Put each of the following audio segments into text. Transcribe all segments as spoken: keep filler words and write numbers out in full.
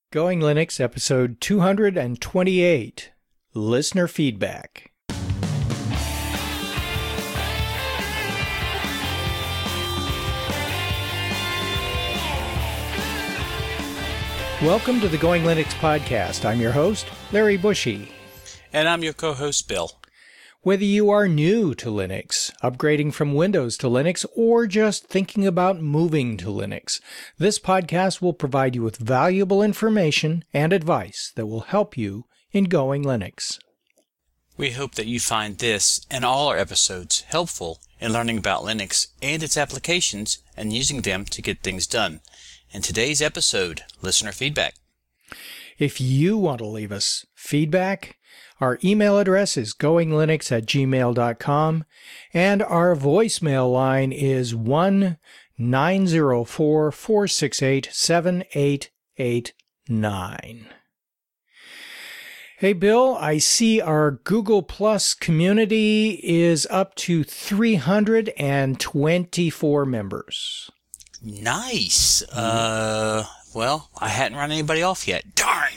Going Linux, episode two hundred twenty-eight, Listener Feedback. Welcome to the Going Linux podcast. I'm your host, Larry Bushy. And I'm your co-host, Bill. Whether you are new to Linux, upgrading from Windows to Linux, or just thinking about moving to Linux, this podcast will provide you with valuable information and advice that will help you in Going Linux. We hope that you find this and all our episodes helpful in learning about Linux and its applications and using them to get things done. In today's episode, listener feedback. If you want to leave us feedback, our email address is goinglinux at gmail dot com, and our voicemail line is one nine zero four, four six eight, seven eight eight nine. Hey, Bill, I see our Google Plus community is up to three hundred twenty-four members. Nice. Uh, well, I hadn't run anybody off yet. Darn.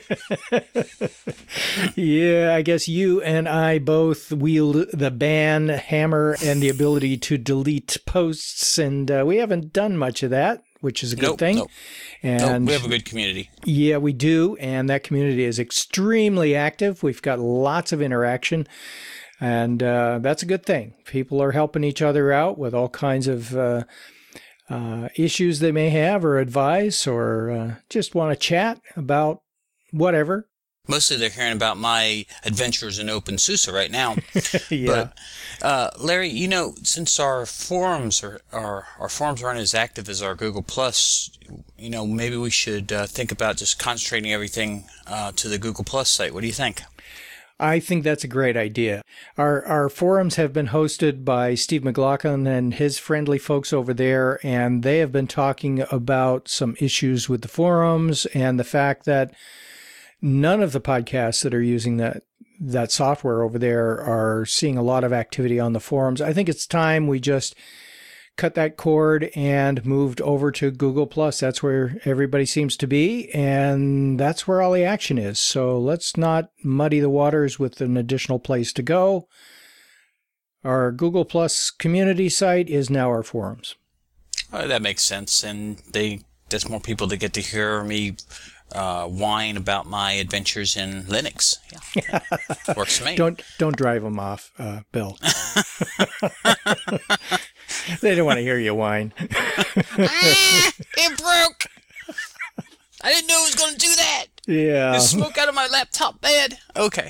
Yeah, I guess you and I both wield the ban hammer and the ability to delete posts, and uh, we haven't done much of that, which is a good nope, thing. Nope. And nope, we have a good community. Yeah, we do, and that community is extremely active. We've got lots of interaction, and uh, that's a good thing. People are helping each other out with all kinds of uh, uh, issues they may have, or advice, or uh, just want to chat about whatever. Mostly they're hearing about my adventures in OpenSUSE right now. Yeah. But, uh, Larry, you know, since our forums are, are our forums aren't as active as our Google Plus, you know, maybe we should uh, think about just concentrating everything uh, to the Google Plus site. What do you think? I think that's a great idea. Our our forums have been hosted by Steve McLaughlin and his friendly folks over there, and they have been talking about some issues with the forums and the fact that none of the podcasts that are using that that software over there are seeing a lot of activity on the forums. I think it's time we just cut that cord and moved over to Google Plus. That's where everybody seems to be, and that's where all the action is. So let's not muddy the waters with an additional place to go. Our Google Plus community site is now our forums. Uh, that makes sense, and they there's more people that get to hear me uh, whine about my adventures in Linux. Yeah, works for me. Don't don't drive them off, uh, Bill. They don't want to hear you whine. ah, it broke. I didn't know it was going to do that. Yeah. There's smoke out of my laptop bed. Okay.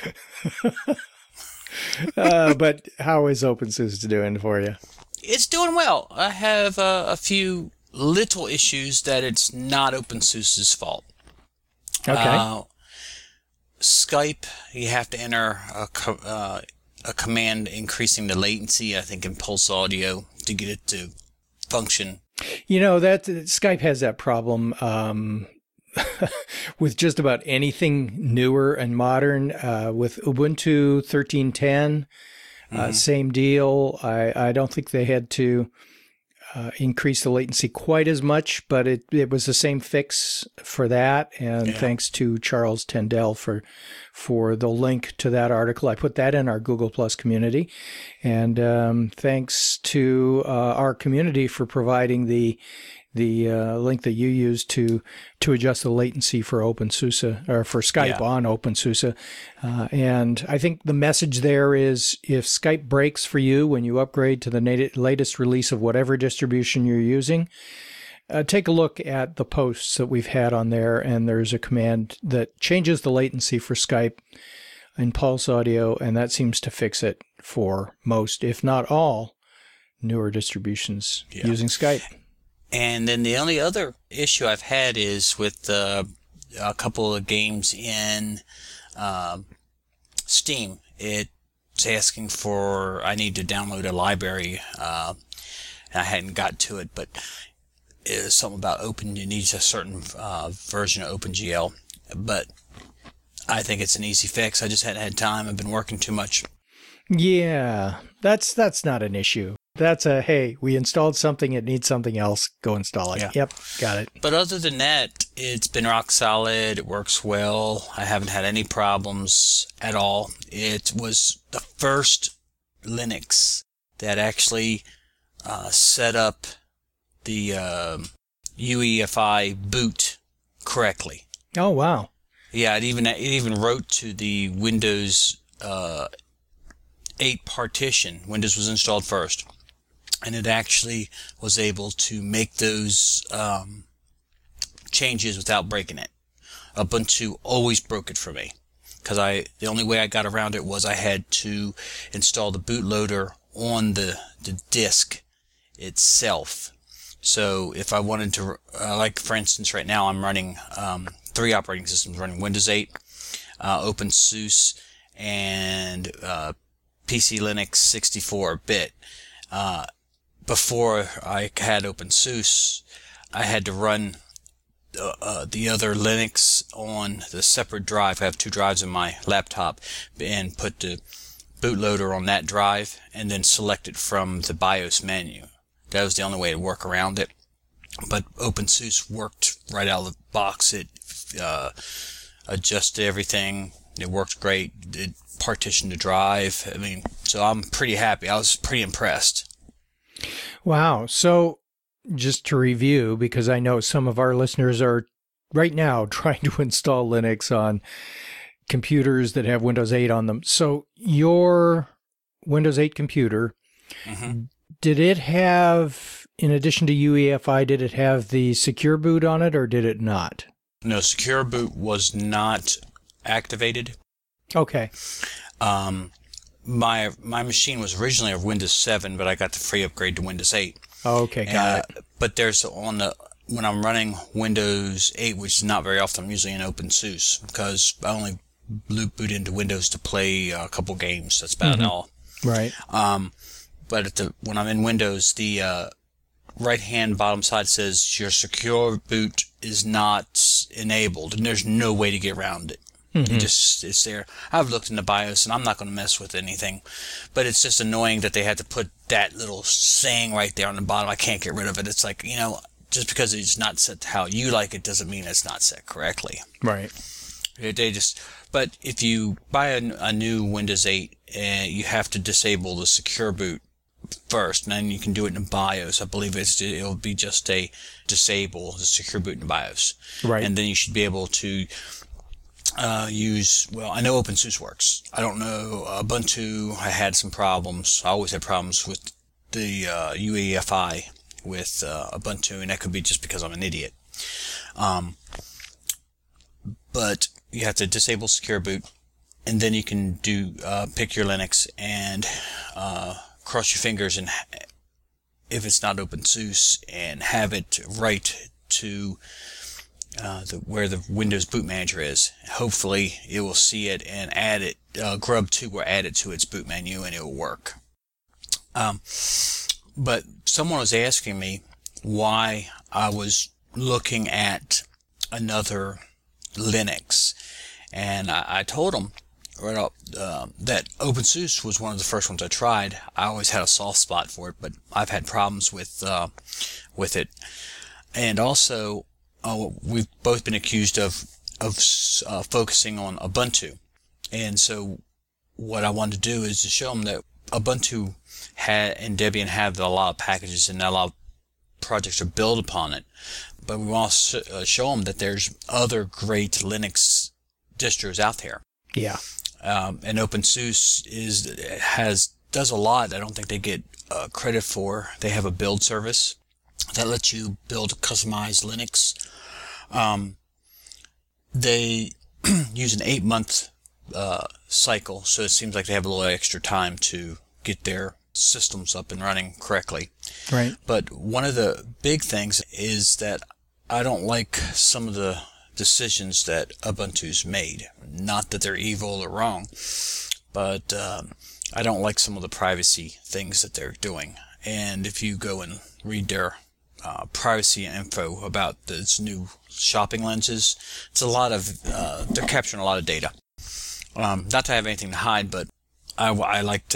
uh, but how is OpenSUSE doing for you? It's doing well. I have uh, a few little issues that it's not OpenSUSE's fault. Okay. Uh, Skype, you have to enter a, co- uh, a command increasing the latency, I think in Pulse Audio, to get it to function. You know, that Skype has that problem um, with just about anything newer and modern. Uh, with Ubuntu thirteen ten, uh, mm-hmm. Same deal. I, I don't think they had to Uh, increase the latency quite as much, but it, it was the same fix for that. And yeah. Thanks to Charles Tendell for for the link to that article. I put that in our Google Plus community. And um, thanks to uh, our community for providing the the uh, link that you used to to adjust the latency for OpenSUSE, or for Skype yeah. on OpenSUSE. Uh, and I think the message there is, if Skype breaks for you when you upgrade to the nat- latest release of whatever distribution you're using, uh, take a look at the posts that we've had on there, and there's a command that changes the latency for Skype in Pulse Audio, and that seems to fix it for most, if not all, newer distributions yeah. using Skype. And then the only other issue I've had is with uh, a couple of games in uh, Steam. It's asking for, I need to download a library, uh, and I hadn't got to it, but it's something about Open, it needs a certain uh, version of OpenGL. But I think it's an easy fix. I just hadn't had time. I've been working too much. Yeah, that's that's not an issue. That's a, hey, we installed something, it needs something else, go install it. Yeah. Yep, got it. But other than that, it's been rock solid. It works well. I haven't had any problems at all. It was the first Linux that actually uh, set up the uh, U E F I boot correctly. Oh, wow. Yeah, it even it even wrote to the Windows uh, eight partition. Windows was installed first, and it actually was able to make those um, changes without breaking it. Ubuntu always broke it for me, because I the only way I got around it was I had to install the bootloader on the the disk itself. So if I wanted to, uh, like for instance, right now I'm running um, three operating systems, running Windows eight, uh, OpenSUSE, and uh, P C Linux sixty-four bit. Uh, before I had OpenSUSE, I had to run uh, uh, the other Linux on the separate drive. I have two drives in my laptop, and put the bootloader on that drive, and then select it from the BIOS menu. That was the only way to work around it. But OpenSUSE worked right out of the box. It uh, adjusted everything. It worked great. It partitioned the drive. I mean, so I'm pretty happy. I was pretty impressed. Wow. So just to review, because I know some of our listeners are right now trying to install Linux on computers that have Windows eight on them. So your Windows eight computer, mm-hmm. did it have, in addition to U E F I, did it have the secure boot on it, or did it not? No, secure boot was not activated. Okay. Um, my my machine was originally a Windows seven, but I got the free upgrade to Windows eight. Okay, got uh, it. But there's on the when I'm running Windows eight, which is not very often, I'm usually in OpenSUSE, because I only loop boot into Windows to play a couple games. That's about mm-hmm. all. Right. Um, but at the when I'm in Windows, the uh, right-hand bottom side says your secure boot is not enabled, and there's no way to get around it. Mm-hmm. It just it's there. I've looked in the BIOS, and I'm not going to mess with anything, but it's just annoying that they had to put that little saying right there on the bottom. I can't get rid of it. It's like, you know, just because it's not set how you like it doesn't mean it's not set correctly. Right. They just. But if you buy a, a new Windows eight, uh, you have to disable the secure boot first, and then you can do it in BIOS. I believe it's, it'll be just a disable the secure boot in BIOS. Right. And then you should be able to uh, use, well, I know OpenSUSE works. I don't know Ubuntu. I had some problems. I always had problems with the uh, U E F I with uh, Ubuntu, and that could be just because I'm an idiot. Um, but you have to disable secure boot, and then you can do uh, pick your Linux and uh, cross your fingers, and if it's not OpenSUSE, and have it write to uh, the, where the Windows boot manager is. Hopefully, it will see it and add it. Uh, grub two will add it to its boot menu, and it will work. Um, but someone was asking me why I was looking at another Linux, and I, I told them right up uh, that OpenSUSE was one of the first ones I tried. I always had a soft spot for it, but I've had problems with uh, with it. And also, uh, we've both been accused of of uh, focusing on Ubuntu, and so what I wanted to do is to show them that Ubuntu had and Debian have a lot of packages, and a lot of projects are built upon it. But we want to uh, show them that there's other great Linux distros out there. Yeah. Um, and OpenSUSE is has does a lot. I don't think they get uh, credit for. They have a build service that lets you build customized Linux. Um, they use an eight-month uh, cycle, so it seems like they have a little extra time to get their systems up and running correctly. Right. But one of the big things is that I don't like some of the decisions that Ubuntu's made. Not that they're evil or wrong, but um, I don't like some of the privacy things that they're doing. And if you go and read their uh, privacy info about this new shopping lenses, it's a lot of, uh, they're capturing a lot of data. Um, not to have anything to hide, but I, I like to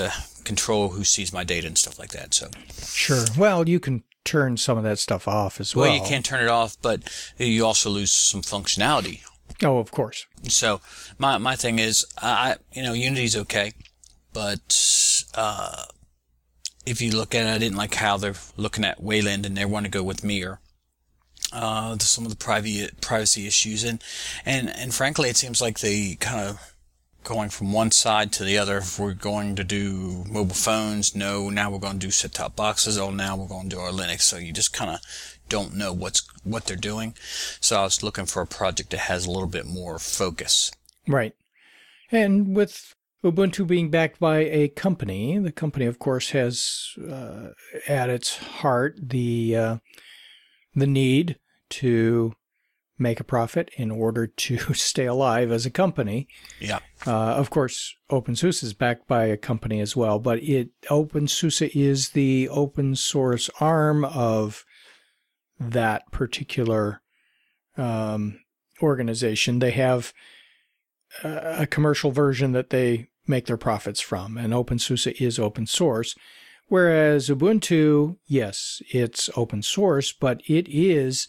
control who sees my data and stuff like that. So sure. Well, you can turn some of that stuff off as well. Well, you can't turn it off, but you also lose some functionality. Oh, of course. So my my thing is, I you know, Unity's okay, but uh, if you look at it, I didn't like how they're looking at Wayland and they want to go with Mir. Uh, some of the private privacy issues, and and and frankly, it seems like they kind of going from one side to the other. If we're going to do mobile phones, no. Now we're going to do set-top boxes. Oh, now we're going to do our Linux. So you just kind of don't know what's what they're doing. So I was looking for a project that has a little bit more focus. Right. And with Ubuntu being backed by a company, the company, of course, has uh, at its heart the uh, the need to make a profit in order to stay alive as a company. Yeah. Uh, of course, OpenSUSE is backed by a company as well, but it OpenSUSE is the open source arm of that particular um, organization. They have a, a commercial version that they make their profits from, and OpenSUSE is open source. Whereas Ubuntu, yes, it's open source, but it is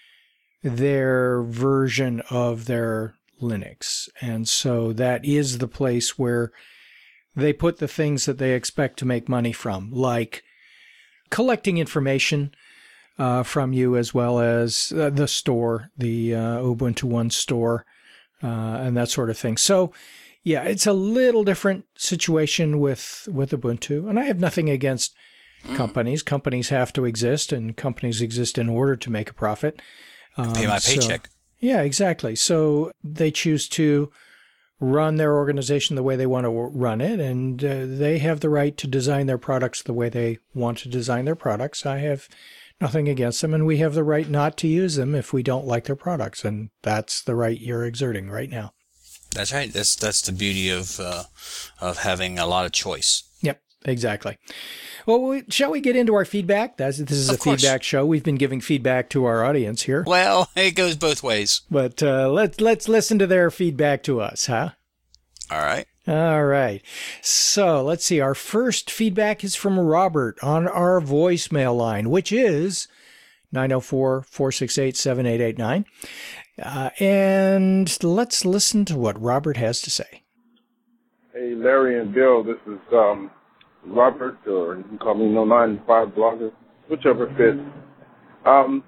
their version of their Linux. And so that is the place where they put the things that they expect to make money from, like collecting information uh, from you, as well as uh, the store, the uh, Ubuntu One store, uh, and that sort of thing. So yeah, it's a little different situation with, with Ubuntu. And I have nothing against companies. Companies have to exist, and companies exist in order to make a profit. Um, Pay my paycheck. So, yeah, exactly. So they choose to run their organization the way they want to run it, and uh, they have the right to design their products the way they want to design their products. I have nothing against them, and we have the right not to use them if we don't like their products, and that's the right you're exerting right now. That's right. That's that's the beauty of uh, of having a lot of choice. Yep, exactly. Well, we, shall we get into our feedback? That's, this is Of a course. feedback show. We've been giving feedback to our audience here. Well, it goes both ways. But uh, let's let's listen to their feedback to us, huh? All right. All right. So let's see. Our first feedback is from Robert on our voicemail line, which is nine oh four, four six eight, seven eight eight nine. Uh, and let's listen to what Robert has to say. Hey, Larry and Bill, this is um, Robert, or you can call me no nine five blogger, whichever fits. Um,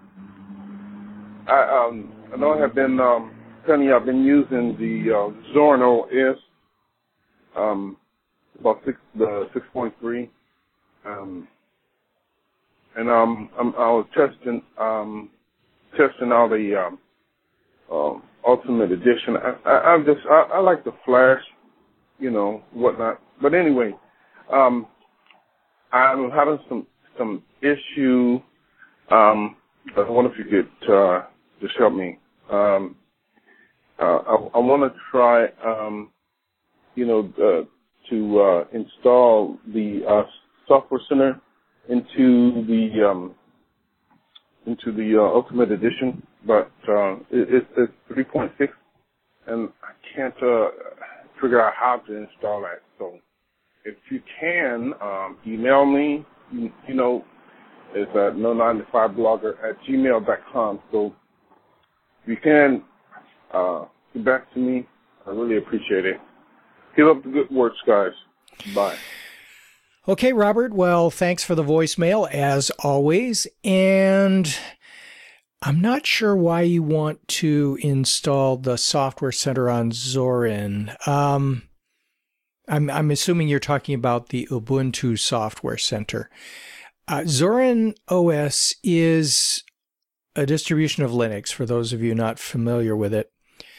I, um, I know I have been um, telling you I've been using the uh, Zorin O S, um, about six, the six point three, um, and um, I'm, I was testing um, testing out the um, um, Ultimate Edition. I, I, I'm just I, I like the Flash, you know, whatnot. But anyway, um, I'm having some some issue. Um, I wonder if you could uh, just help me. Um, uh, I, I want to try, um, you know, uh, to uh, install the uh, Software Center into the um, into the uh, Ultimate Edition, but uh, it, it's, it's three point six, and I can't uh, figure out how to install that. So if you can, um, email me, you, you know, it's at no nine five blogger at gmail dot com. So if you can uh, get back to me, I really appreciate it. Keep up the good works, guys. Bye. Okay, Robert. Well, thanks for the voicemail, as always. And I'm not sure why you want to install the Software Center on Zorin. Um, I'm, I'm assuming you're talking about the Ubuntu Software Center. Uh, Zorin O S is a distribution of Linux, for those of you not familiar with it,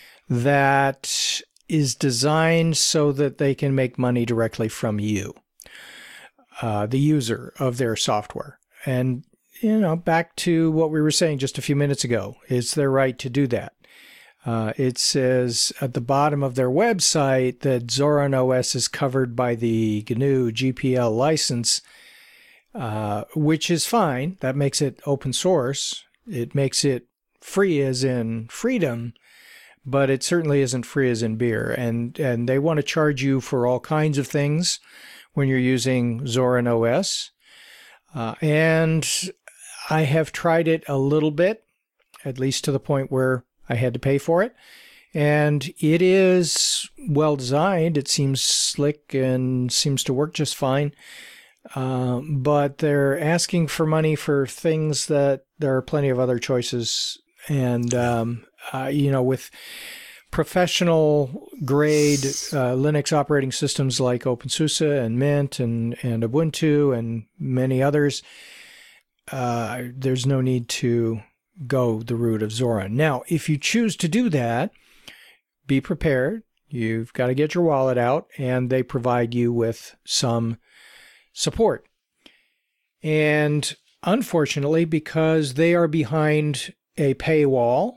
that is designed so that they can make money directly from you, uh, the user of their software. And, you know, back to what we were saying just a few minutes ago, it's their right to do that. Uh, it says at the bottom of their website that Zorin O S is covered by the G N U G P L license, uh, which is fine. That makes it open source. It makes it free as in freedom, but it certainly isn't free as in beer. And, and they want to charge you for all kinds of things, when you're using Zorin O S. Uh, and I have tried it a little bit, at least to the point where I had to pay for it. And it is well designed. It seems slick and seems to work just fine. Uh, but they're asking for money for things that there are plenty of other choices. And, um, uh, you know, with professional grade uh, Linux operating systems like OpenSUSE and Mint and, and Ubuntu and many others, uh, there's no need to go the route of Zorin. Now, if you choose to do that, be prepared. You've got to get your wallet out, and they provide you with some support. And unfortunately, because they are behind a paywall,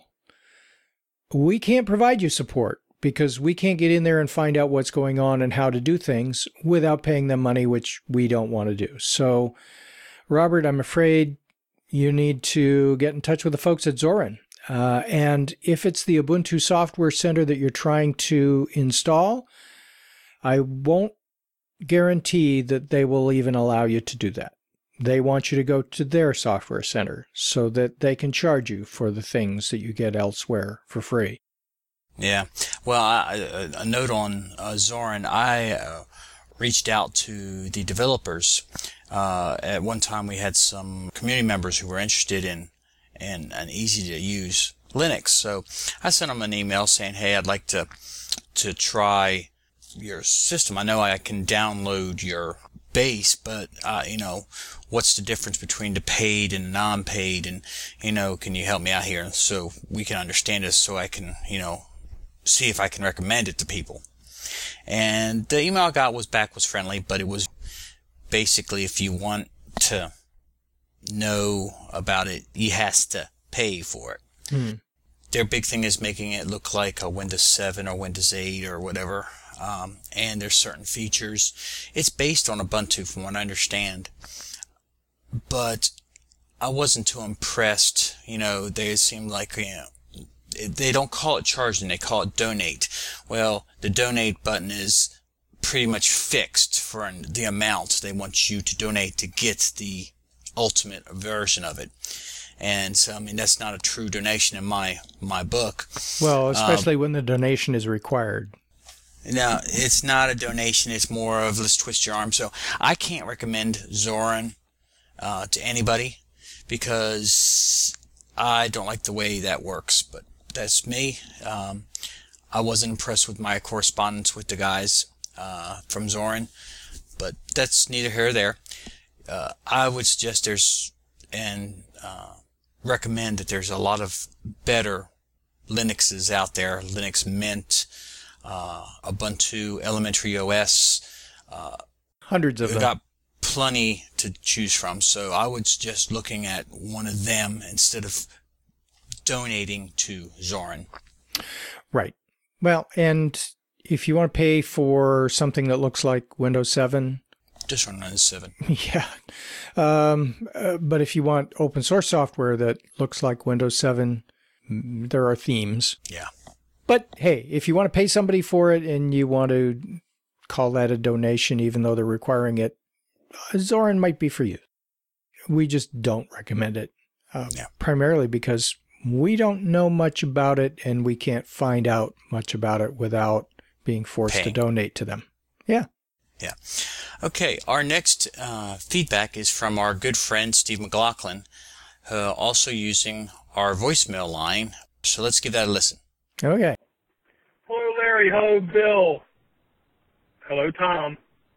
we can't provide you support because we can't get in there and find out what's going on and how to do things without paying them money, which we don't want to do. So, Robert, I'm afraid you need to get in touch with the folks at Zorin. Uh, and if it's the Ubuntu Software Center that you're trying to install, I won't guarantee that they will even allow you to do that. They want you to go to their software center so that they can charge you for the things that you get elsewhere for free. Yeah. Well, I, a note on uh, Zorin, I uh, reached out to the developers. Uh, at one time, we had some community members who were interested in, in an easy-to-use Linux. So I sent them an email saying, hey, I'd like to to try your system. I know I can download your base, but, uh, you know, what's the difference between the paid and non-paid? And, you know, can you help me out here so we can understand this so I can, you know, see if I can recommend it to people. And the email I got was back was friendly, but it was basically if you want to know about it, you has to pay for it. Hmm. Their big thing is making it look like a Windows seven or Windows eight or whatever. Um, and there's certain features. It's based on Ubuntu from what I understand. But I wasn't too impressed. You know, they seemed like, you know, they don't call it charging, they call it donate. Well, the donate button is pretty much fixed for the amount they want you to donate to get the ultimate version of it. And so, I mean, that's not a true donation in my, my book. Well, especially um, when the donation is required. Now, it's not a donation. It's more of let's twist your arm. So I can't recommend Zorin uh, to anybody because I don't like the way that works. But that's me. Um, I wasn't impressed with my correspondence with the guys uh, from Zorin. But that's neither here nor there. Uh, I would suggest there's and uh, recommend that there's a lot of better Linuxes out there. Linux Mint, Uh, Ubuntu, Elementary O S. Uh, Hundreds of we've them. Got plenty to choose from. So I would suggest looking at one of them instead of donating to Zorin. Right. Well, and if you want to pay for something that looks like Windows seven, just run Windows seven. Yeah. Um, uh, but if you want open source software that looks like Windows seven, there are themes. Yeah. But hey, if you want to pay somebody for it and you want to call that a donation, even though they're requiring it, Zorin might be for you. We just don't recommend it, uh, yeah. primarily because we don't know much about it and we can't find out much about it without being forced Paying. to donate to them. Yeah. Yeah. Okay, our next uh, feedback is from our good friend Steve McLaughlin, uh, also using our voicemail line. So let's give that a listen. Okay. Hello, Larry. Hello, Bill. Hello, Tom.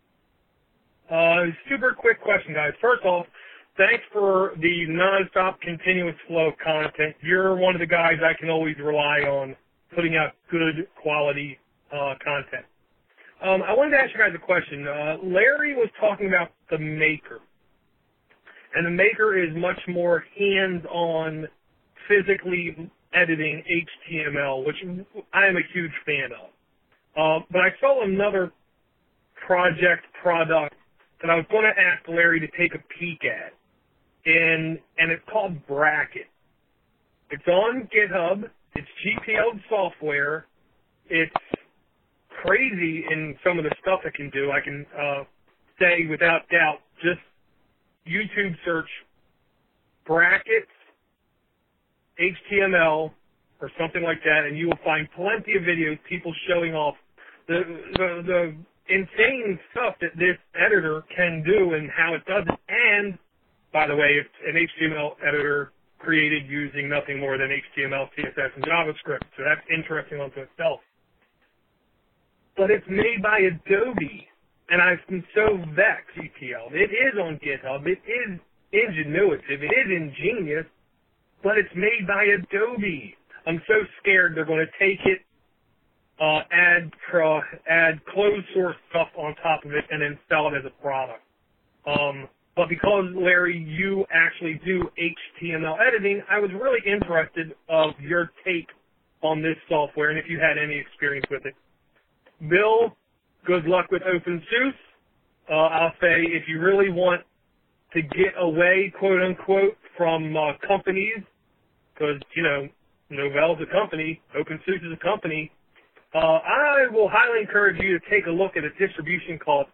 Uh, super quick question, guys. First off, thanks for the nonstop, continuous flow of content. You're one of the guys I can always rely on putting out good quality uh, content. Um, I wanted to ask you guys a question. Uh, Larry was talking about the Maker. And the Maker is much more hands-on, physically editing H T M L, which I am a huge fan of. Uh, but I saw another project, product, that I was going to ask Larry to take a peek at. And, and it's called Bracket. It's on GitHub. It's G P L software. It's crazy in some of the stuff it can do. I can uh, say without doubt, just YouTube search brackets H T M L or something like that, and you will find plenty of videos, people showing off the, the, the insane stuff that this editor can do and how it does it. And, by the way, it's an H T M L editor created using nothing more than H T M L, C S S, and JavaScript. So that's interesting unto itself. But it's made by Adobe, and I've been so vexed, C P L. It is on GitHub. It is ingenuitive. It is ingenious, but it's made by Adobe. I'm so scared they're going to take it, uh, add, uh, add closed source stuff on top of it, and then sell it as a product. Um, but because, Larry, you actually do H T M L editing, I was really interested of your take on this software and if you had any experience with it. Bill, good luck with OpenSUSE. Uh, I'll say if you really want to get away, quote unquote, from uh, companies, because, you know, Novell's a company, OpenSUSE is a company, uh, I will highly encourage you to take a look at a distribution called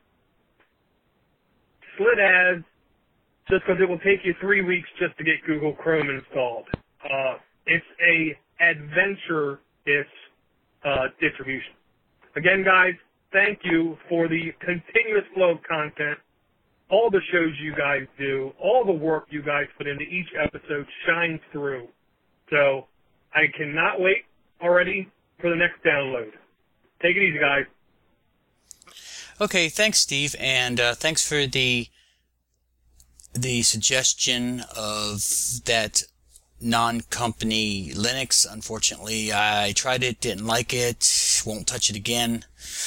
SlitAz, just because it will take you three weeks just to get Google Chrome installed. Uh, it's a adventure-ish uh, distribution. Again, guys, thank you for the continuous flow of content, all the shows you guys do, all the work you guys put into each episode shines through. So I cannot wait already for the next download. Take it easy, guys. Okay, thanks, Steve, and uh, thanks for the the suggestion of that non-company Linux. Unfortunately, I tried it, didn't like it, won't touch it again.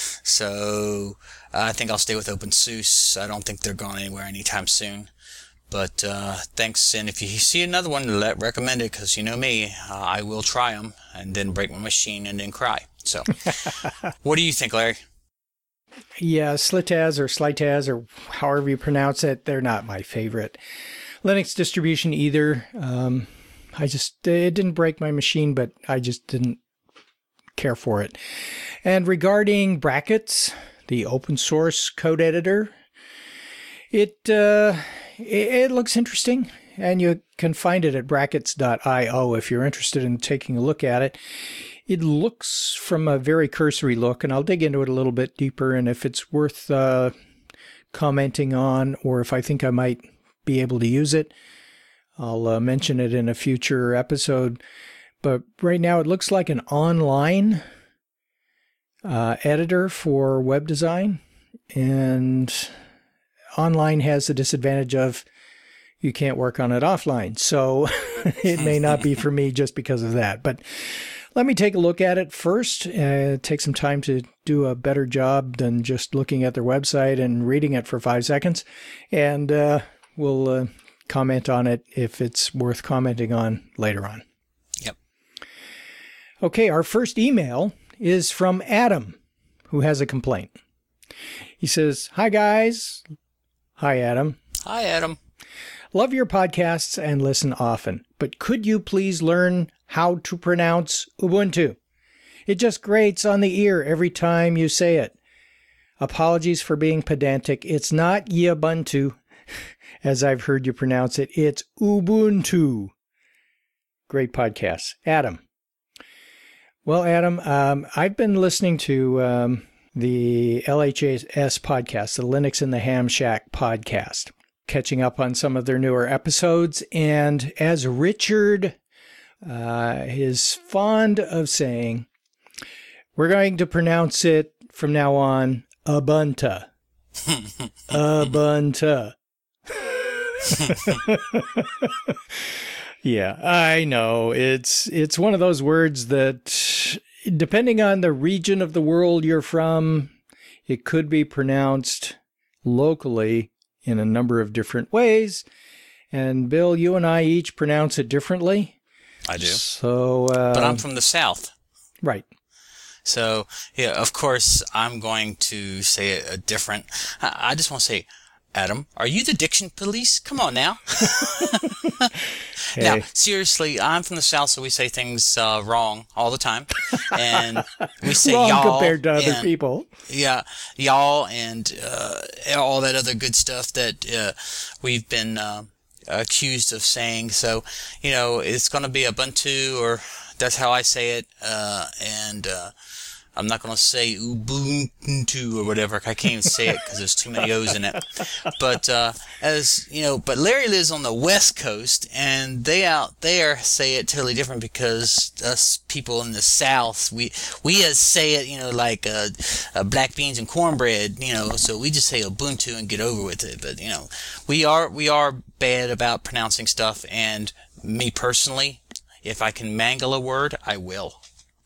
So uh, I think I'll stay with OpenSUSE. I don't think they're going anywhere anytime soon. But uh, thanks, and if you see another one, let recommend it, because you know me, uh, I will try them and then break my machine and then cry. So, what do you think, Larry? Yeah, SlitAz or SlitAz or however you pronounce it, they're not my favorite Linux distribution either. Um, I just, it didn't break my machine, but I just didn't care for it. And regarding Brackets, the open source code editor, it, uh, it, it looks interesting, and you can find it at brackets dot i o if you're interested in taking a look at it. It looks from a very cursory look, and I'll dig into it a little bit deeper, and if it's worth uh, commenting on, or if I think I might be able to use it, I'll uh, mention it in a future episode. But right now it looks like an online uh, editor for web design, and online has the disadvantage of you can't work on it offline. So it may not be for me just because of that. But let me take a look at it first, uh, take some time to do a better job than just looking at their website and reading it for five seconds. And uh, we'll uh, comment on it if it's worth commenting on later on. Yep. Okay, our first email is from Adam, who has a complaint. He says, "Hi, guys." Hi, Adam. Hi, Adam. Love your podcasts and listen often, but could you please learn how to pronounce Ubuntu? It just grates on the ear every time you say it. Apologies for being pedantic. It's not Ubuntu, as I've heard you pronounce it. It's Ubuntu. Great podcast. Adam. Well, Adam, um, I've been listening to um, the L H S podcast, the Linux in the Ham Shack podcast, catching up on some of their newer episodes. And as Richard uh, is fond of saying, we're going to pronounce it from now on Ubuntu. Ubuntu. Yeah, I know. It's it's one of those words that, depending on the region of the world you're from, it could be pronounced locally in a number of different ways. And Bill, you and I each pronounce it differently. I do. So, uh, but I'm from the South. Right. So, yeah, of course, I'm going to say a, a different. I, I just want to say Adam, are you the diction police? Come on now. Hey. Now, seriously, I'm from the South, so we say things uh, wrong all the time. And we say Wrong y'all. compared to other and, people. Yeah, y'all and uh, all that other good stuff that uh, we've been uh, accused of saying. So, you know, it's going to be Ubuntu, or that's how I say it. Uh, and uh, I'm not going to say Ubuntu or whatever. I can't even say it because there's too many O's in it. But, uh, as, you know, but Larry lives on the West Coast, and they out there say it totally different because us people in the South, we, we say it, you know, like, uh, uh, black beans and cornbread, you know, so we just say Ubuntu and get over with it. But, you know, we are, we are bad about pronouncing stuff, and me personally, if I can mangle a word, I will.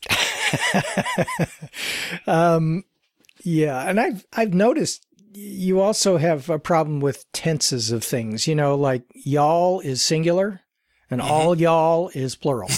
um, yeah, and I've I've noticed you also have a problem with tenses of things. You know, like y'all is singular, and mm-hmm. all y'all is plural.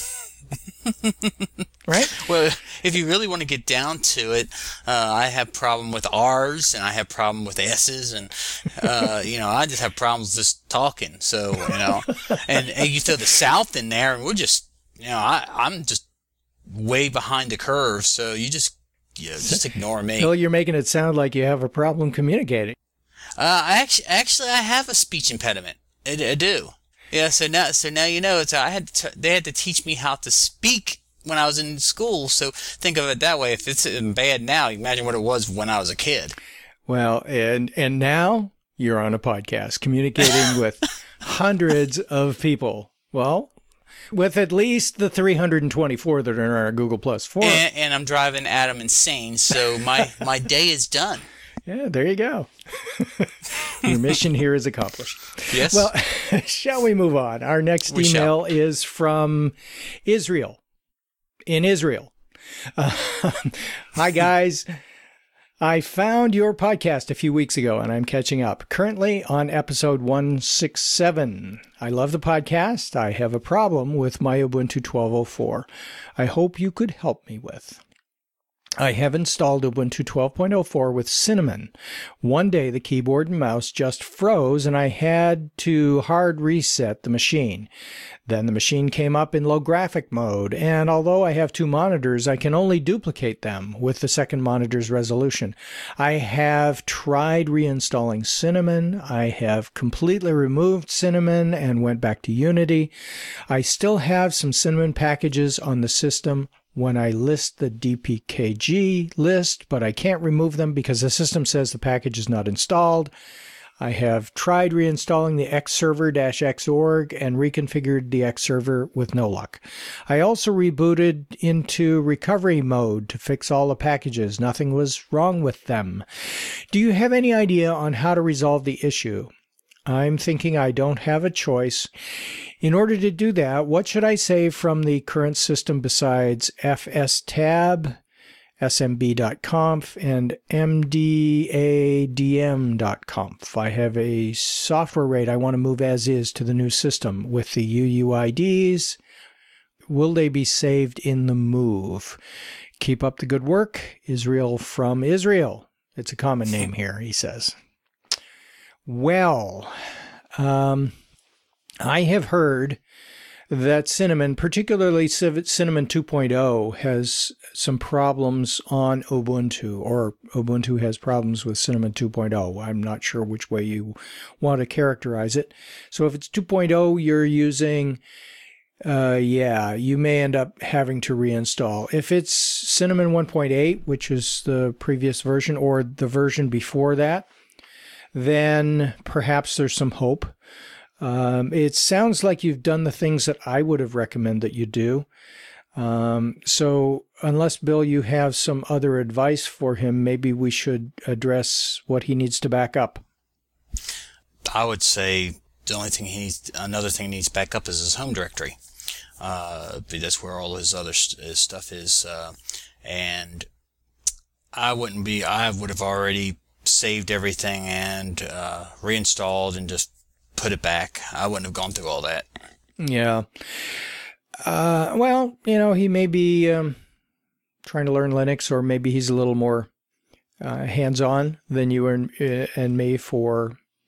Right? Well, if you really want to get down to it, uh, I have problem with R's, and I have problem with S's, and uh, you know, I just have problems just talking. So you know, and, and you throw the South in there, and we're just, you know, I, I'm just way behind the curve, so you just yeah, just ignore me. Well, you're making it sound like you have a problem communicating. Uh, I actually, actually, I have a speech impediment. I, I do. Yeah. So now, so now you know. It's I had to, they had to teach me how to speak when I was in school. So think of it that way. If it's bad now, imagine what it was when I was a kid. Well, and and now you're on a podcast communicating with hundreds of people. Well, with at least the three hundred twenty-four that are in our Google Plus forum. And, and I'm driving Adam insane, so my, my day is done. Yeah, there you go. Your mission here is accomplished. Yes. Well, shall we move on? Our next we email shall. is from Israel. In Israel. Uh, Hi, guys. I found your podcast a few weeks ago, and I'm catching up. Currently on episode one sixty-seven. I love the podcast. I have a problem with my Ubuntu twelve oh four. I hope you could help me with. I have installed Ubuntu twelve point oh four with Cinnamon. One day the keyboard and mouse just froze and I had to hard reset the machine. Then the machine came up in low graphic mode, and although I have two monitors, I can only duplicate them with the second monitor's resolution. I have tried reinstalling Cinnamon. I have completely removed Cinnamon and went back to Unity. I still have some Cinnamon packages on the system when I list the D P K G list, but I can't remove them because the system says the package is not installed. I have tried reinstalling the xserver-xorg and reconfigured the xserver with no luck. I also rebooted into recovery mode to fix all the packages. Nothing was wrong with them. Do you have any idea on how to resolve the issue? I'm thinking I don't have a choice. In order to do that, what should I save from the current system besides fstab, S M B dot conf, and M D A D M dot conf? I have a software RAID I want to move as is to the new system with the U U I Ds. Will they be saved in the move? Keep up the good work. Israel from Israel. It's a common name here, he says. Well, um, I have heard that Cinnamon, particularly Cinnamon two point oh, has some problems on Ubuntu, or Ubuntu has problems with Cinnamon two point oh. I'm not sure which way you want to characterize it. So if it's two point oh you're using, uh, yeah, you may end up having to reinstall. If it's Cinnamon one point eight, which is the previous version, or the version before that, then perhaps there's some hope. Um, it sounds like you've done the things that I would have recommended that you do. Um, so unless, Bill, you have some other advice for him, maybe we should address what he needs to back up. I would say the only thing he needs, another thing he needs to back up is his home directory. Uh, that's where all his other st- his stuff is. Uh, and I wouldn't be, I would have already saved everything and, uh, reinstalled and just put it back. I wouldn't have gone through all that. Yeah. Uh, well, you know, he may be um, trying to learn Linux, or maybe he's a little more uh, hands-on than you and, uh, and me for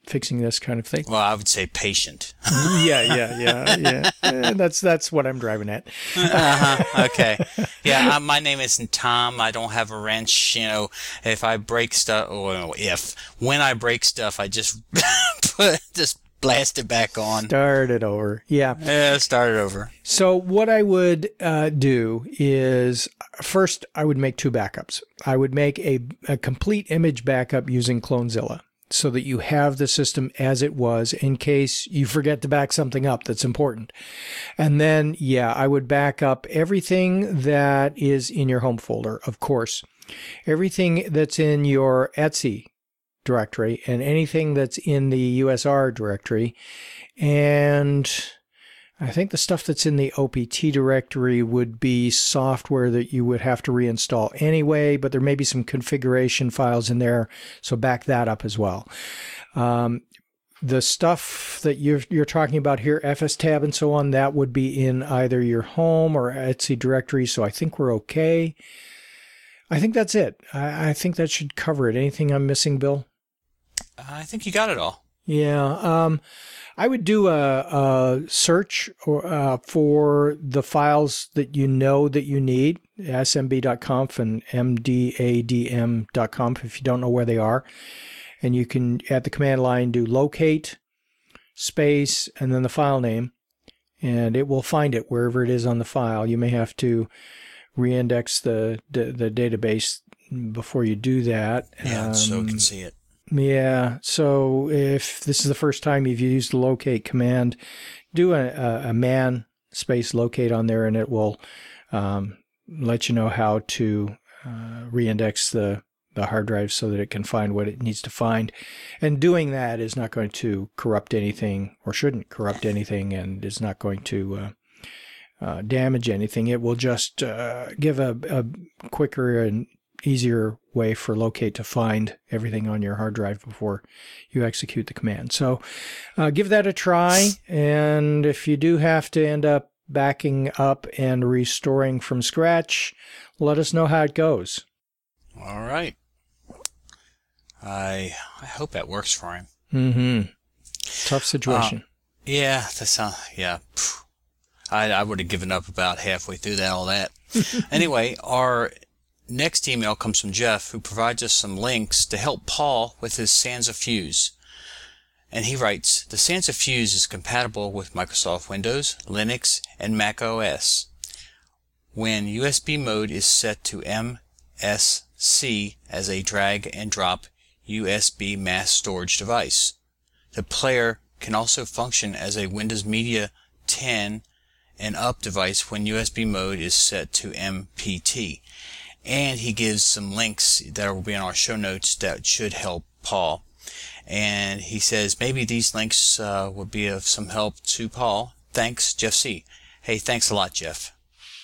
fixing this kind of thing? Well, I would say patient. yeah, yeah, yeah, yeah. Eh, that's that's what I'm driving at. uh-huh. Okay. Yeah, uh, my name isn't Tom. I don't have a wrench. You know, if I break stuff, or if when I break stuff, I just put just blast it back on. Start it over. Yeah. Yeah, start it over. So what I would uh, do is first I would make two backups. I would make a, a complete image backup using Clonezilla, so that you have the system as it was in case you forget to back something up that's important. And then, yeah, I would back up everything that is in your home folder, of course. Everything that's in your Etsy directory and anything that's in the U S R directory. And I think the stuff that's in the O P T directory would be software that you would have to reinstall anyway, but there may be some configuration files in there, so back that up as well. Um, the stuff that you're, you're talking about here, F S Tab and so on, that would be in either your home or Etsy directory, so I think we're okay. I think that's it. I, I think that should cover it. Anything I'm missing, Bill? I think you got it all. Yeah. Um, I would do a, a search or, uh, for the files that you know that you need, S M B dot conf and M D A D M dot conf if you don't know where they are. And you can, at the command line, do locate, space, and then the file name. And it will find it wherever it is on the file. You may have to reindex the, the, the database before you do that. Yeah, um, so it can see it. Yeah, so if this is the first time you've used the locate command, do a, a, a man space locate on there, and it will um, let you know how to uh, reindex the, the hard drive so that it can find what it needs to find. And doing that is not going to corrupt anything, or shouldn't corrupt anything, and is not going to uh, uh, damage anything. It will just uh, give a, a quicker and easier way for locate to find everything on your hard drive before you execute the command. So uh, give that a try, and if you do have to end up backing up and restoring from scratch, let us know how it goes. All right. I I hope that works for him. Mm-hmm. Tough situation. Uh, yeah, that's uh, yeah. I I would have given up about halfway through that all that. Anyway, our next email comes from Jeff, who provides us some links to help Paul with his Sansa Fuse. And he writes, the Sansa Fuse is compatible with Microsoft Windows, Linux, and Mac O S. When U S B mode is set to M S C as a drag and drop U S B mass storage device, the player can also function as a Windows Media ten and up device when U S B mode is set to M P T. And he gives some links that will be in our show notes that should help Paul. And he says maybe these links uh, would be of some help to Paul. Thanks, Jeff C. Hey, thanks a lot, Jeff.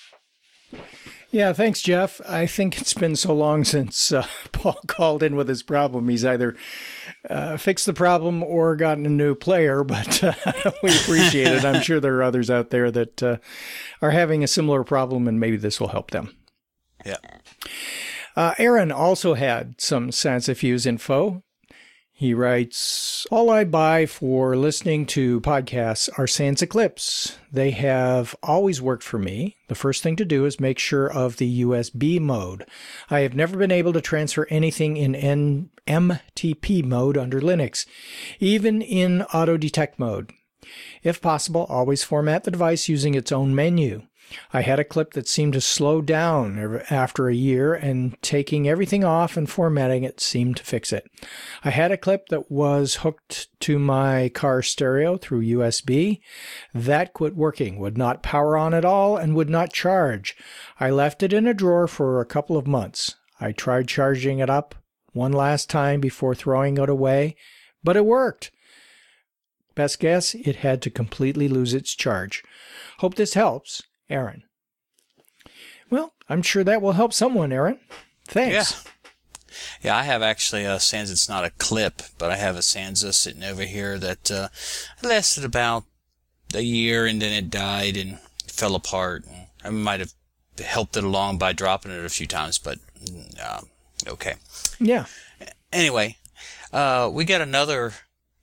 Yeah, thanks, Jeff. I think it's been so long since uh, Paul called in with his problem. He's either uh, fixed the problem or gotten a new player, but uh, we appreciate it. I'm sure there are others out there that uh, are having a similar problem, and maybe this will help them. Yeah. Uh, Aaron also had some Sansa Fuse info. He writes, all I buy for listening to podcasts are Sansa clips. They have always worked for me. The first thing to do is make sure of the U S B mode. I have never been able to transfer anything in N- M T P mode under Linux, even in auto detect mode. If possible, always format the device using its own menu. I had a clip that seemed to slow down after a year, and taking everything off and formatting it seemed to fix it. I had a clip that was hooked to my car stereo through U S B. That quit working, would not power on at all, and would not charge. I left it in a drawer for a couple of months. I tried charging it up one last time before throwing it away, but it worked. Best guess, it had to completely lose its charge. Hope this helps. Aaron. Well, I'm sure that will help someone, Aaron. Thanks. Yeah. Yeah, I have actually a Sansa. It's not a clip, but I have a Sansa sitting over here that uh, lasted about a year, and then it died and fell apart. I might have helped it along by dropping it a few times, but uh, okay. Yeah. Anyway, uh, we got another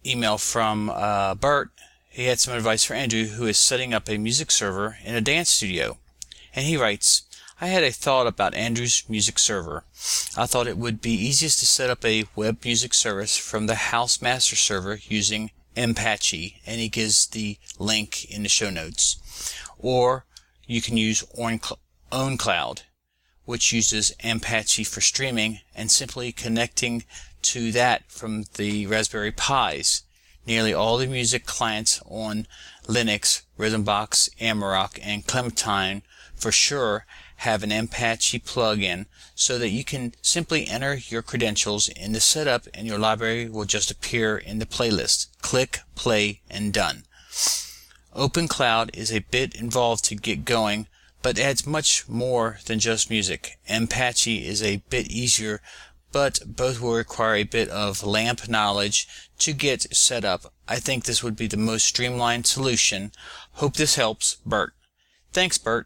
email from uh, Bert. He had some advice for Andrew, who is setting up a music server in a dance studio. And he writes, I had a thought about Andrew's music server. I thought it would be easiest to set up a web music service from the house master server using Apache, and he gives the link in the show notes. Or you can use OwnCloud, which uses Apache for streaming, and simply connecting to that from the Raspberry Pis. Nearly all the music clients on Linux, Rhythmbox, Amarok, and Clementine for sure have an Apache plugin so that you can simply enter your credentials in the setup and your library will just appear in the playlist. Click, play, and done. OpenCloud is a bit involved to get going, but adds much more than just music. Apache is a bit easier, but both will require a bit of LAMP knowledge to get set up. I think this would be the most streamlined solution. Hope this helps, Bert. Thanks, Bert.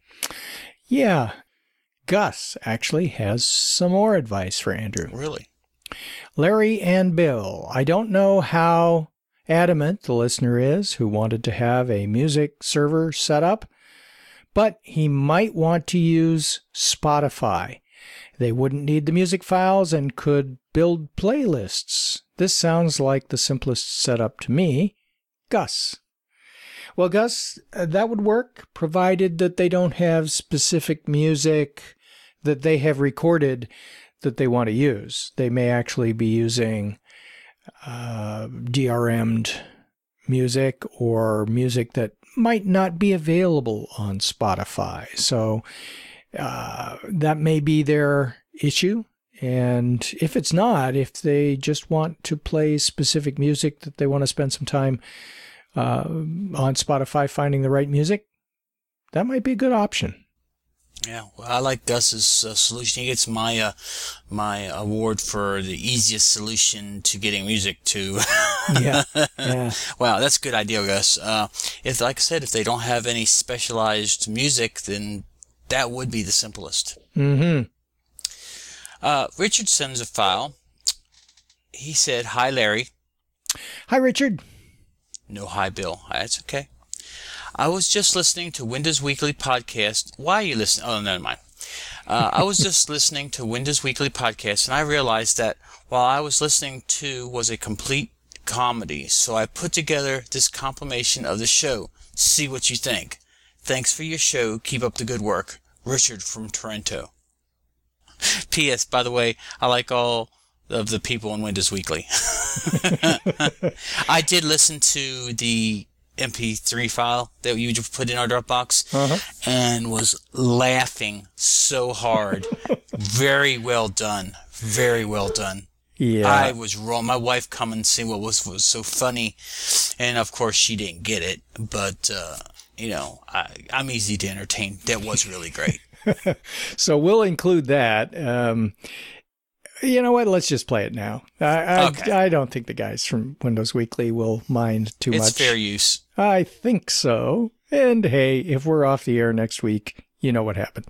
Yeah, Gus actually has some more advice for Andrew. Really? Larry and Bill, I don't know how adamant the listener is who wanted to have a music server set up, but he might want to use Spotify. They wouldn't need the music files and could build playlists. This sounds like the simplest setup to me. Gus. Well, Gus, uh, that would work, provided that they don't have specific music that they have recorded that they want to use. They may actually be using uh, D R M'd music or music that might not be available on Spotify. So uh, that may be their issue. And if it's not, if they just want to play specific music that they want to spend some time uh, on Spotify finding the right music, that might be a good option. Yeah, well, I like Gus's uh, solution. He gets my uh, my award for the easiest solution to getting music to. Yeah, yeah. Wow, that's a good idea, Gus. Uh, if, like I said, if they don't have any specialized music, then that would be the simplest. Mm-hmm. Uh, Richard sends a file. He said, "Hi, Larry." Hi, Richard. No, hi, Bill. That's okay. I was just listening to Windows Weekly podcast. Why are you listening? Oh, never mind. Uh, I was just listening to Windows Weekly podcast, and I realized that while I was listening to was a complete comedy, so I put together this compilation of the show. See what you think. Thanks for your show. Keep up the good work. Richard from Toronto. P S. By the way, I like all of the people in Windows Weekly. I did listen to the M P three file that you put in our Dropbox, uh-huh. and was laughing so hard. Very well done. Very well done. Yeah. I was wrong. My wife come and see what was was so funny, and of course she didn't get it. But uh, you know, I, I'm easy to entertain. That was really great. So we'll include that. Um, you know what? Let's just play it now. I I, Okay. I don't think the guys from Windows Weekly will mind too It's much. fair use. I think so. And hey, if we're off the air next week, you know what happened.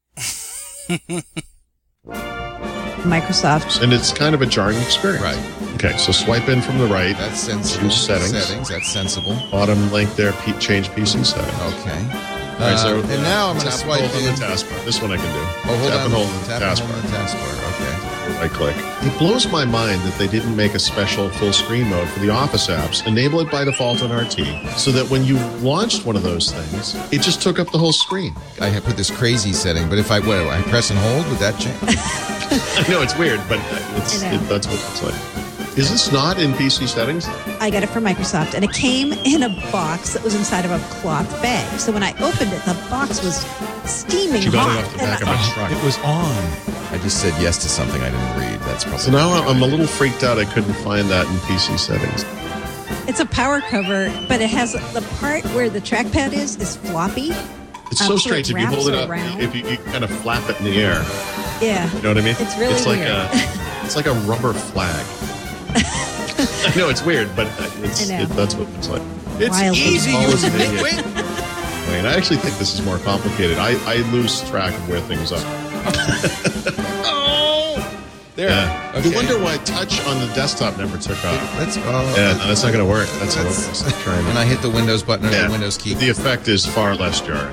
Microsoft. And it's kind of a jarring experience. Right. Okay, so swipe in from the right. That's sensible. Choose settings. Settings. That's sensible. Bottom link there, P- change P C settings. Okay. All right, so Uh, and now I'm going to tap swipe and hold in. on the taskbar. This one I can do. Oh, hold tap on. and hold on the Tap and taskbar. hold on the taskbar. Okay. Right click. It blows my mind that they didn't make a special full screen mode for the Office apps, enable it by default on R T, so that when you launched one of those things, it just took up the whole screen. I have put this crazy setting, but if I what, I press and hold, would that change? I know it's weird, but it's, I know. it, that's what it's like. Is this not in P C settings? I got it from Microsoft, and it came in a box that was inside of a cloth bag. So when I opened it, the box was steaming You got hot. it off the and back of I- my truck. It was on. I just said yes to something I didn't read. That's probably. So now I'm a little freaked out I couldn't find that in P C settings. It's a power cover, but it has the part where the trackpad is is floppy. It's Um, so so strange it if you hold it wraps up, around. if you, you kind of flap it in the air. Yeah. You know what I mean? It's really it's like weird. a it's like a rubber flag. I know it's weird, but it's, I know. it, that's what it's like. It's Wildly. easy, you Always idiot. wait. Wait, I actually think this is more complicated. I, I lose track of where things are. Oh! There. Yeah. Okay. You wonder why touch on the desktop never took off. That's oh, Yeah, no, that's not going to work. That's, That's- hilarious. Trying to- And I hit the Windows button or Yeah. the Windows key. The effect is far less jarring.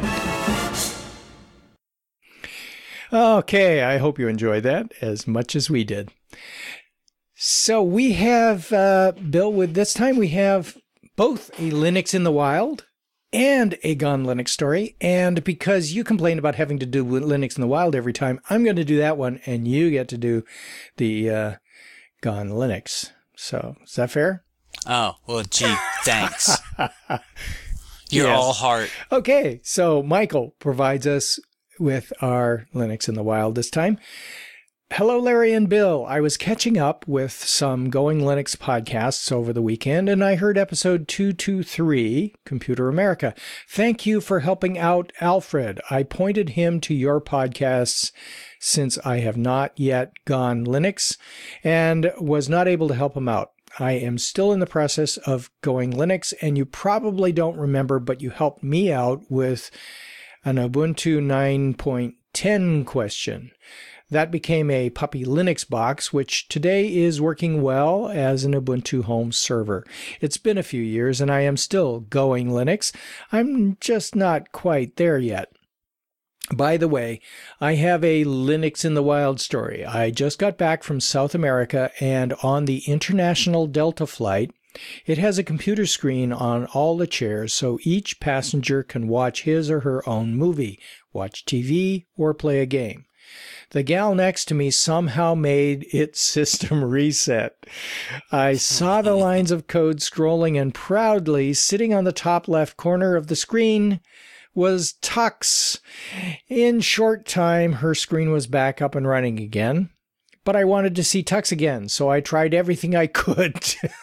Okay, I hope you enjoyed that as much as we did. So we have, uh, Bill, with this time we have both a Linux in the Wild and a Gone Linux story. And because you complain about having to do Linux in the Wild every time, I'm going to do that one, and you get to do the uh, Gone Linux. So is that fair? Oh, well, gee, thanks. You're Yes. all heart. Okay, so Michael provides us with our Linux in the Wild this time. Hello, Larry and Bill. I was catching up with some Going Linux podcasts over the weekend, and I heard episode two twenty-three, Computer America. Thank you for helping out Alfred. I pointed him to your podcasts since I have not yet gone Linux and was not able to help him out. I am still in the process of going Linux, and you probably don't remember, but you helped me out with an Ubuntu nine point ten question. That became a Puppy Linux box, which today is working well as an Ubuntu home server. It's been a few years, and I am still going Linux. I'm just not quite there yet. By the way, I have a Linux in the Wild story. I just got back from South America, and on the international Delta flight, it has a computer screen on all the chairs so each passenger can watch his or her own movie, watch T V, or play a game. The gal next to me somehow made its system reset. I saw the lines of code scrolling, and proudly, sitting on the top left corner of the screen, was Tux. In short time, her screen was back up and running again. But I wanted to see Tux again, so I tried everything I could.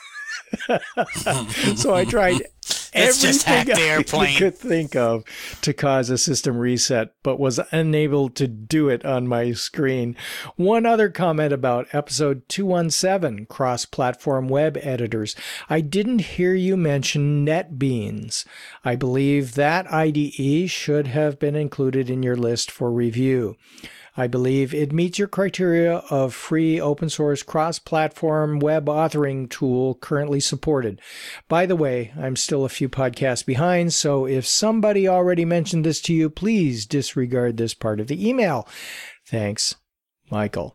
so I tried Let's just hack the everything I airplane. could think of to cause a system reset, but was unable to do it on my screen. One other comment about episode two seventeen, cross-platform web editors. I didn't hear you mention NetBeans. I believe that I D E should have been included in your list for review. I believe it meets your criteria of free open source cross-platform web authoring tool currently supported. By the way, I'm still a few podcasts behind, so if somebody already mentioned this to you, please disregard this part of the email. Thanks, Michael.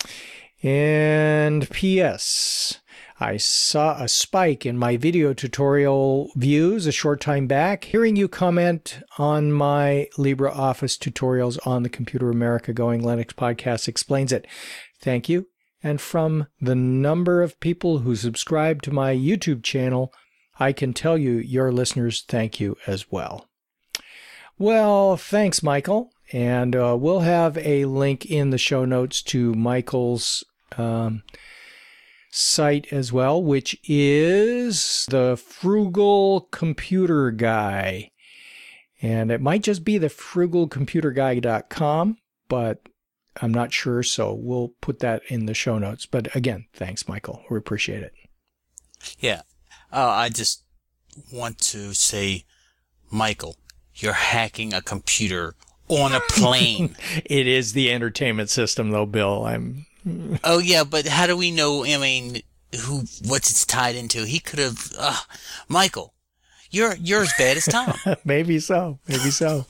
And P S I saw a spike in my video tutorial views a short time back. Hearing you comment on my LibreOffice tutorials on the Computer America Going Linux podcast explains it. Thank you. And from the number of people who subscribe to my YouTube channel, I can tell you your listeners thank you as well. Well, thanks, Michael. And uh, we'll have a link in the show notes to Michael's um, site as well, which is the Frugal Computer Guy. And it might just be the frugal computer guy dot com, but I'm not sure, so we'll put that in the show notes. But again, thanks, Michael. We appreciate it. Yeah. Uh, I just want to say, Michael, you're hacking a computer on a plane. It is the entertainment system, though, Bill. I'm... Oh, yeah, but how do we know, I mean, who, what's it's tied into? He could have, uh, Michael, you're, you're as bad as Tom. Maybe so. Maybe so.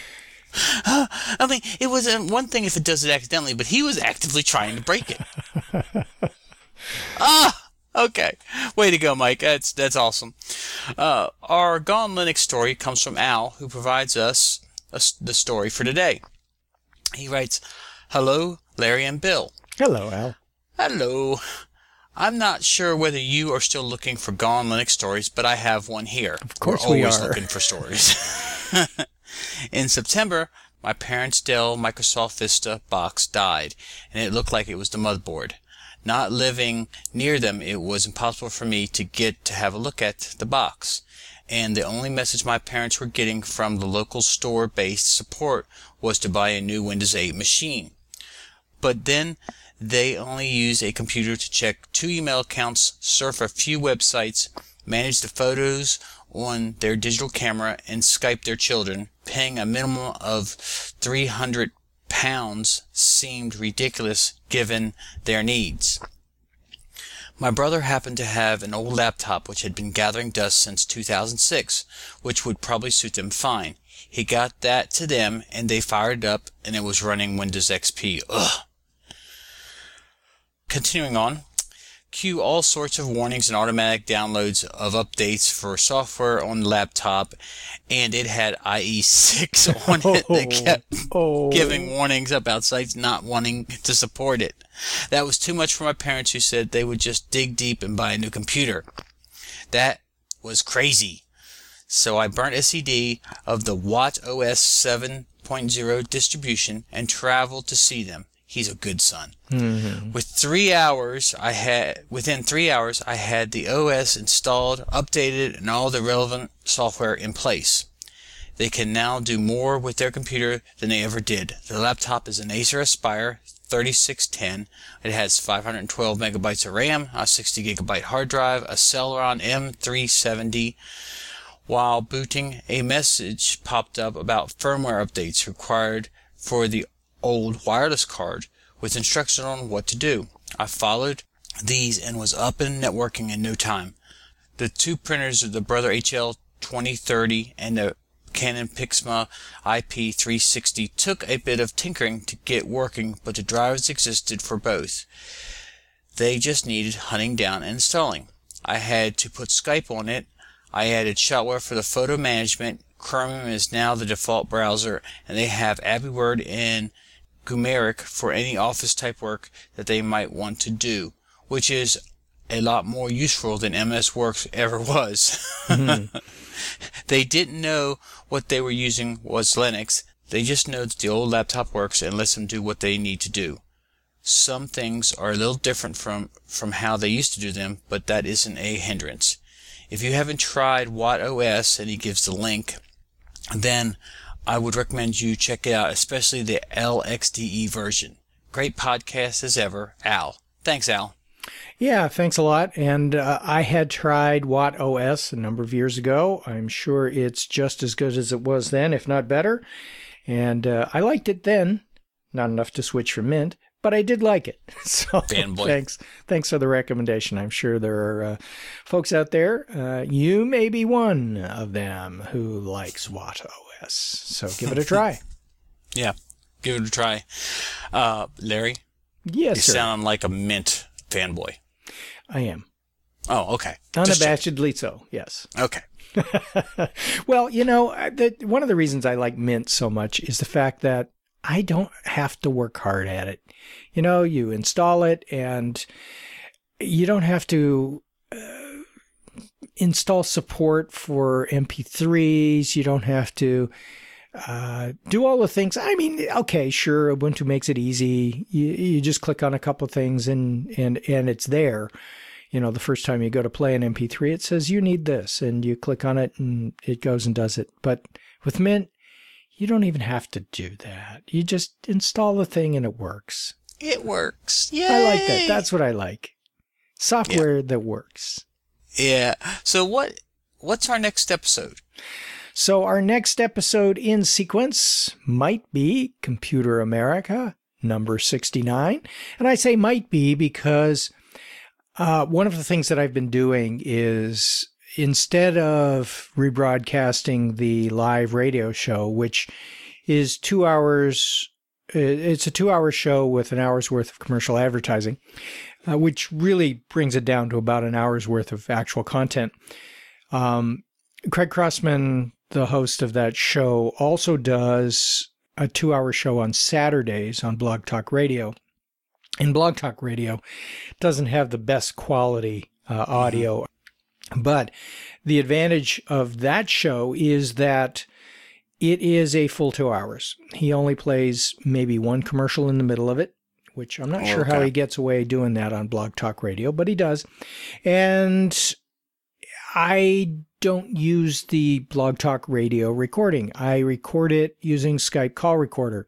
I mean, it was uh, one thing if it does it accidentally, but he was actively trying to break it. Ah, okay. Way to go, Mike. That's, that's awesome. Uh, our Gone Linux story comes from Al, who provides us a, the story for today. He writes, "Hello, Larry and Bill. Hello, Al. Hello. I'm not sure whether you are still looking for Gone Linux stories, but I have one here. Of course We're we always are. looking for stories. In September, my parents' Dell Microsoft Vista box died, and it looked like it was the motherboard. Not living near them, it was impossible for me to get to have a look at the box, and the only message my parents were getting from the local store-based support was to buy a new Windows eight machine. But then they only use a computer to check two email accounts, surf a few websites, manage the photos on their digital camera, and Skype their children, paying a minimum of three hundred pounds seemed ridiculous given their needs. My brother happened to have an old laptop which had been gathering dust since two thousand six, which would probably suit them fine. He got that to them, and they fired it up, and it was running Windows X P. Ugh. Continuing on, cue all sorts of warnings and automatic downloads of updates for software on the laptop, and it had I E six on it that kept oh. giving warnings about sites not wanting to support it. That was too much for my parents, who said they would just dig deep and buy a new computer. That was crazy. So I burnt a C D of the Watt O S seven point oh distribution and traveled to see them. He's a good son. Mm-hmm. With three hours, I had within three hours, I had the O S installed, updated, and all the relevant software in place. They can now do more with their computer than they ever did. The laptop is an Acer Aspire thirty-six ten. It has five hundred twelve megabytes of RAM, a sixty gigabyte hard drive, a Celeron M three seventy. While booting, a message popped up about firmware updates required for the old wireless card with instructions on what to do. I followed these and was up and networking in no time. The two printers of the Brother H L twenty thirty and the Canon Pixma I P three sixty took a bit of tinkering to get working, but the drivers existed for both. They just needed hunting down and installing. I had to put Skype on it. I added Shotware for the photo management. Chromium is now the default browser, and they have AbiWord and Gumeric for any office type work that they might want to do, which is a lot more useful than M S Works ever was. Mm-hmm. They didn't know what they were using was Linux. They just know that the old laptop works and lets them do what they need to do. Some things are a little different from, from how they used to do them, but that isn't a hindrance. If you haven't tried Watt O S, and he gives the link, then I would recommend you check it out, especially the L X D E version. Great podcast as ever, Al. Thanks, Al. Yeah, thanks a lot. And uh, I had tried Watt O S a number of years ago. I'm sure it's just as good as it was then, if not better. And uh, I liked it then. Not enough to switch from Mint, but I did like it. So Fanboy. Thanks. Thanks for the recommendation. I'm sure there are uh, folks out there. Uh, you may be one of them who likes Watt O S. So give it a try. Yeah, give it a try. Uh, Larry? Yes, you sir. You sound like a Mint fanboy. I am. Oh, okay. Unabashedly so, yes. Okay. Well, you know, the, one of the reasons I like Mint so much is the fact that I don't have to work hard at it. You know, you install it and you don't have to uh, install support for M P threes. You don't have to uh, do all the things. I mean, okay, sure, Ubuntu makes it easy. You, you just click on a couple things and, and, and it's there. You know, the first time you go to play an M P three, it says you need this, and you click on it and it goes and does it. But with Mint, you don't even have to do that. You just install the thing and it works. It works. Yay! I like that. That's what I like. Software yeah. that works. Yeah. So what? What's our next episode? So our next episode in sequence might be Computer America number sixty-nine. And I say might be because uh, one of the things that I've been doing is instead of rebroadcasting the live radio show, which is two hours, it's a two-hour show with an hour's worth of commercial advertising, uh, which really brings it down to about an hour's worth of actual content. Um, Craig Crossman, the host of that show, also does a two-hour show on Saturdays on Blog Talk Radio. And Blog Talk Radio doesn't have the best quality uh, audio. Mm-hmm. But the advantage of that show is that it is a full two hours. He only plays maybe one commercial in the middle of it, which I'm not oh, sure okay. how he gets away doing that on Blog Talk Radio, but he does. And I don't use the Blog Talk Radio recording. I record it using Skype Call Recorder.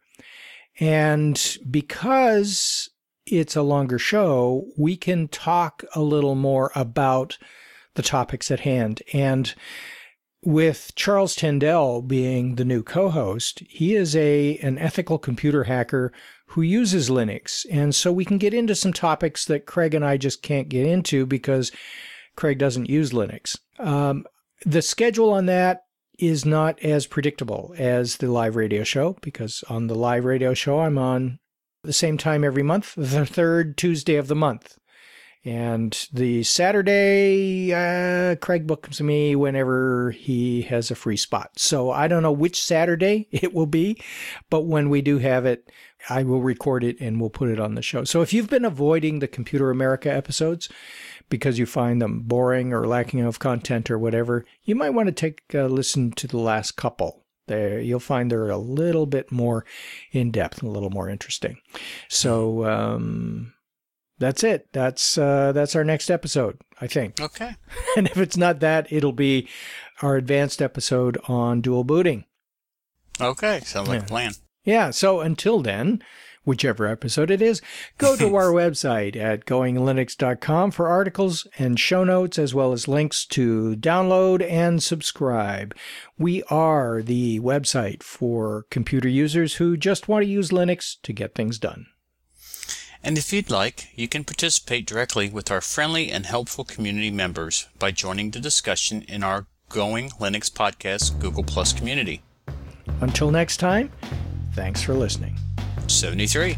And because it's a longer show, we can talk a little more about the topics at hand. And with Charles Tyndall being the new co-host, he is a an ethical computer hacker who uses Linux. And so we can get into some topics that Craig and I just can't get into because Craig doesn't use Linux. Um, the schedule on that is not as predictable as the live radio show, because on the live radio show, I'm on the same time every month, the third Tuesday of the month. And the Saturday, uh, Craig books me whenever he has a free spot. So I don't know which Saturday it will be, but when we do have it, I will record it and we'll put it on the show. So if you've been avoiding the Computer America episodes because you find them boring or lacking of content or whatever, you might want to take a listen to the last couple. There, you'll find they're a little bit more in depth and a little more interesting. So, um... That's it. That's uh, that's our next episode, I think. Okay. And if it's not that, it'll be our advanced episode on dual booting. Okay. Sounds like yeah. a plan. Yeah. So until then, whichever episode it is, go to our website at going linux dot com for articles and show notes, as well as links to download and subscribe. We are the website for computer users who just want to use Linux to get things done. And if you'd like, you can participate directly with our friendly and helpful community members by joining the discussion in our Going Linux Podcast Google Plus community. Until next time, thanks for listening. seventy-three.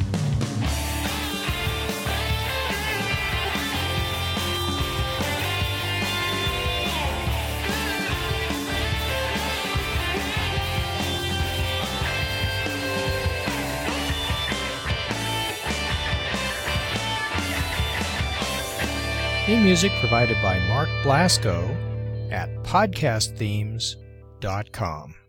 Theme music provided by Mark Blasco at podcast themes dot com.